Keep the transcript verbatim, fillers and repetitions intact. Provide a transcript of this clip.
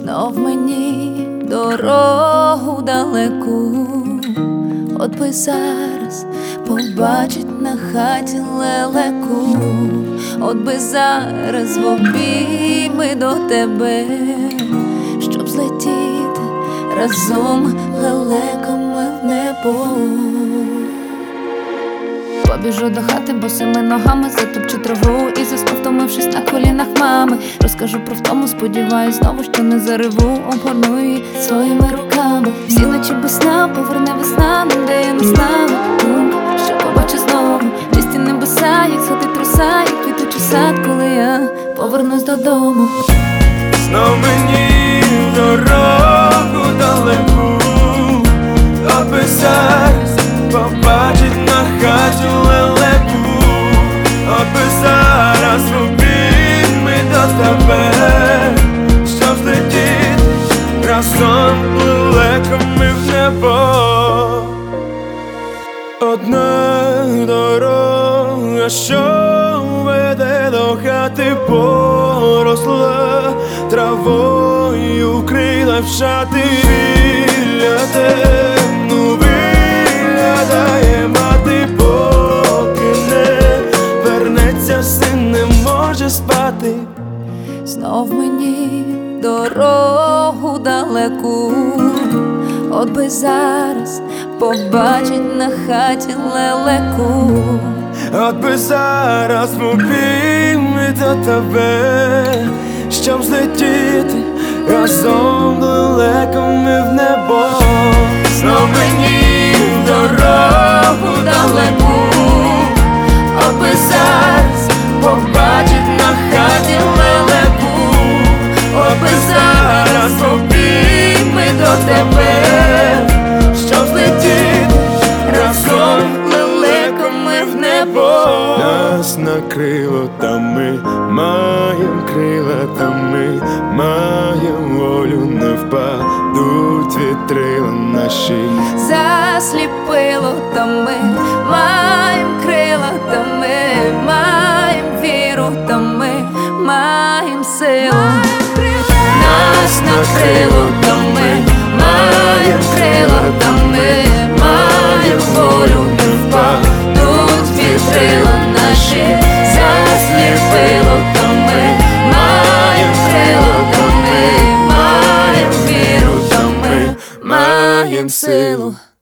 Знов мені дорогу далеку, от би зараз побачить на хаті лелеку, от би зараз в обійми до тебе, щоб злетіти разом лелеками в небо. Побіжу до хати босими ногами, затопчу траву і засну, втомившись на колінах мами. Розкажу про втому, сподіваюсь знову, що не зареву, обгорну її своїми руками. Всі ночі без сна поверне весна, нам де я не знала. Думка, що побачу знову чисті небеса, як сходить роса, як квітучий сад, коли я повернусь додому. Знов мені дорогу далеку, аби зараз побачить на хаті лелеку, аби зараз в обійми до тебе, щоб злетіти разом лелеками в небо. Одна дорога, що веде до хати, поросла травою, вкрила в шати. Біля темну виглядає мати, поки не вернеться, син не може спати. Знов мені дорогу далеку, от би зараз побачить на хаті лелеку, от би зараз в обійми до тебе, щоб злетіти разом лелеками в небо. Знов мені дорогу далеку, от би зараз побачить на хаті лелеку, от би зараз в обійми до тебе, щоб злетіти разом лелеками в небо. Нас накрило, та ми маєм крила, та ми маєм волю, не впадуть вітрила наші. Засліпило, та ми маєм крила, та ми маєм віру, та ми маєм силу. Нас накрило, та ми маєм крила, та ми маєм волю, не впадуть вітрила наші. Засліпило, та ми маєм крила, та ми маєм віру, та ми маєм силу.